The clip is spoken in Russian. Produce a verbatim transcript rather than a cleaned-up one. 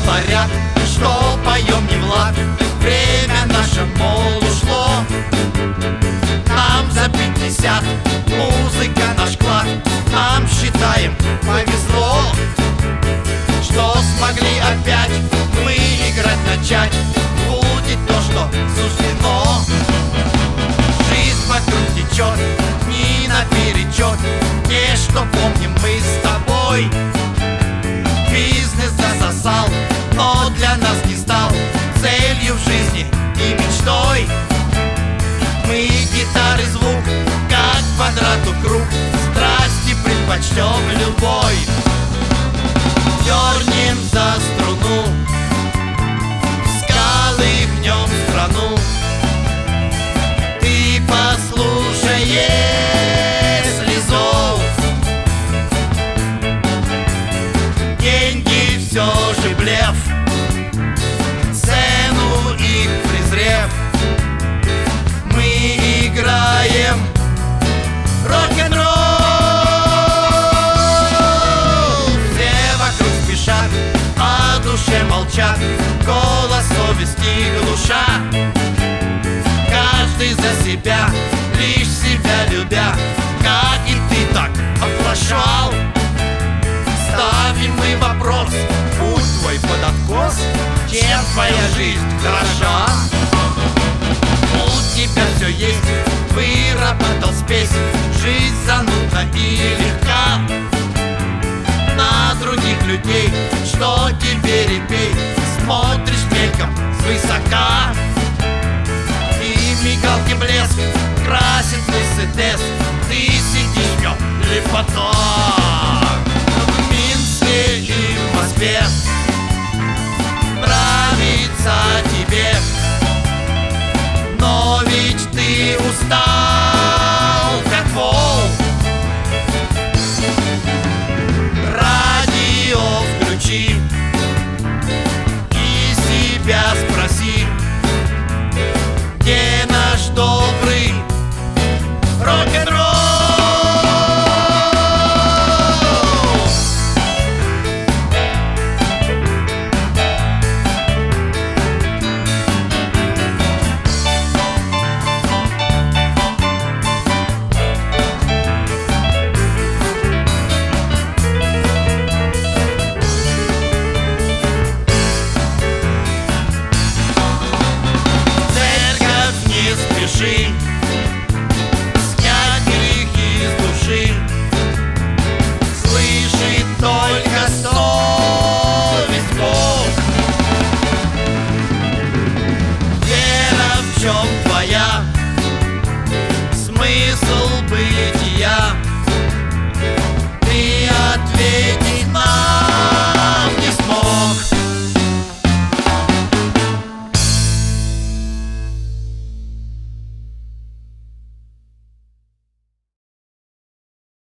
говорят, что поем не в лад. Время наше, мол, ушло. Нам за пятьдесят, музыка наш клад. Нам, считаем, повезло, что смогли опять мы играть начать. Будет то, что суждено. Жизнь вокруг течет, не наперечет. Не что помним мы с тобой. Бизнес засосал, но для нас не стал целью в жизни и мечтой. Мы гитары звук, как квадрату круг. Страсти предпочтем любой. Дернем за струну, в скалы гнем страну. Ты послушай, если зов, деньги все же блеф. Цену их презрев, мы играем рок-н-ролл. Все вокруг спешат, о душе молчат, голос совести глуша. Каждый за себя, лишь себя любя, как и ты так оплошал. Ставим мы вопрос, путь твой под откос, чем твоя жизнь хороша? У тебя все есть, выработал спесь, жизнь занудна и легка. На других людей, что тебе репей, смотришь мельком свысока. И мигалки блеск красит Мерседес, ты сидишь в нем лепота.